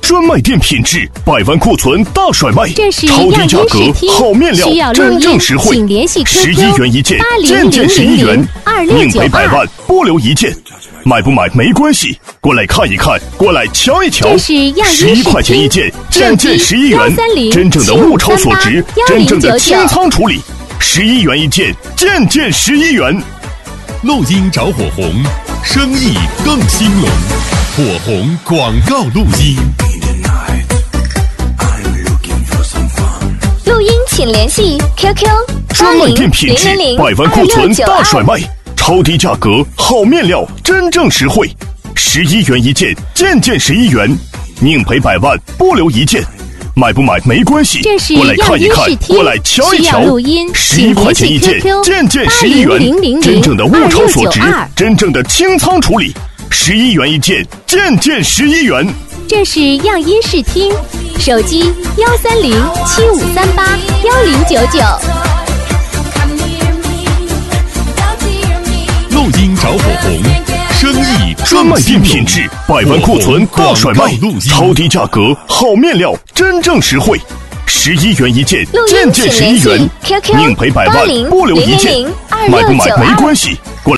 专卖店品质，100万库存大甩卖， 这是超低价格，好面料，真正实惠， 请联系 11元一件，件件11元，宁赔100万，不留一件。买不买没关系，过来看一看，过来瞧一瞧。 这是 11块钱一件，件件11元，真正的物超所值，真正的清仓处理，11元一件，件件11元。 录音找火红，生意更兴隆。火红广告录音。 录音请联系 QQ 专卖店品质，100万库存大甩卖，超低价格，好面料，真正实惠，11元一件，件件11元，宁赔100万，不留一件。买不买没关系，过来看一看，过来瞧一瞧。11块钱一件，件件11元，真正的物超所值，真正的清仓处理，11元一件，件件11元。 这是样音视听，手机13075381099。 录音找火红，生意专卖店品质，100万库存大甩卖，超低价格，好面料，真正实惠，11元一件，件件11元，宁赔100万，不留一件。买不买没关系，